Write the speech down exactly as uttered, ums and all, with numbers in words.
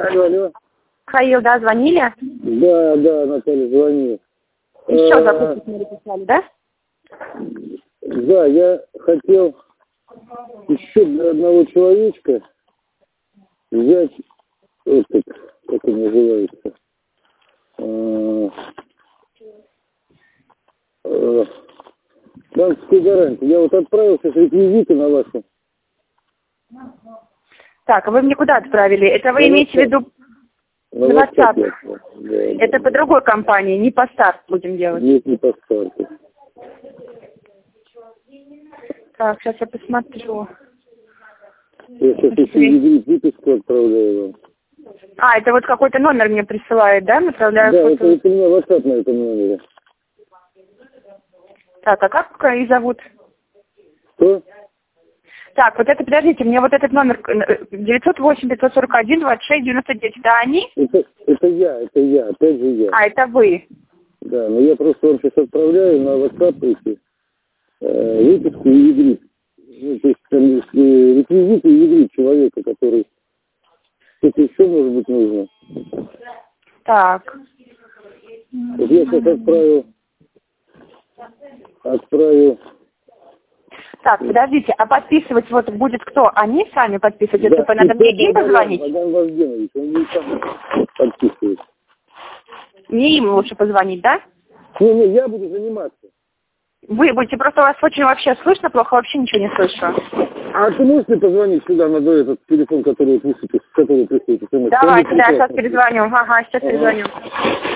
Алло, алло. Михаил, да, звонили? Да, да, Наталья, звонила. Еще А, запустить мне написали, да? Да, я хотел еще для одного человечка взять этот, как он называется, а, а, банковскую гарантию. Я вот отправил сейчас реквизиты на вашу. Так, а вы мне куда отправили? Это вы На имеете в WhatsApp. виду На на WhatsApp? WhatsApp. Да, Это да, по да. другой компании, не по старт будем делать. Нет, не по старту. Так, сейчас я посмотрю. Я сейчас еще и выписку отправляю вам. А, это вот какой-то номер мне присылает, да? Направляю Да, фото. это, это у меня WhatsApp на этом номере. Так, а как их зовут? Что? Так, вот это, подождите, мне вот этот номер девятьсот восемь пятьсот сорок один двадцать шесть девяносто девять, это они? Это, это я, это я, опять же я. А, это вы. Да, но я просто вам сейчас отправляю на WhatsApp эти э, выписку и егрит. Ну, то есть там есть э, реквизиты и егрит человека, который что-то еще, может быть, нужно. Так. Вот я сейчас отправил, отправил. Так, подождите, а подписывать вот будет кто? Они сами подписывать? Да, Это надо мне им позвонить? Богдан Вожденович, он не сам подписывает. Мне им лучше позвонить, да? Не, не, я буду заниматься. Вы будете, просто у вас очень вообще слышно плохо, вообще ничего не слышу. А ты можешь мне позвонить сюда на этот телефон, который вот высветит, с которого приходит смс? Давайте, да, сейчас перезвоню. Ага, сейчас Ага. перезвоню.